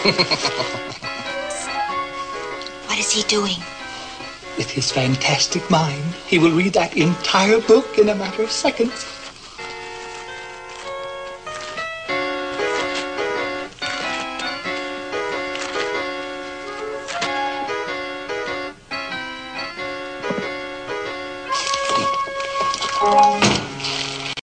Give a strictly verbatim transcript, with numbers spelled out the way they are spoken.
What is he doing? With his fantastic mind, he will read that entire book in a matter of seconds.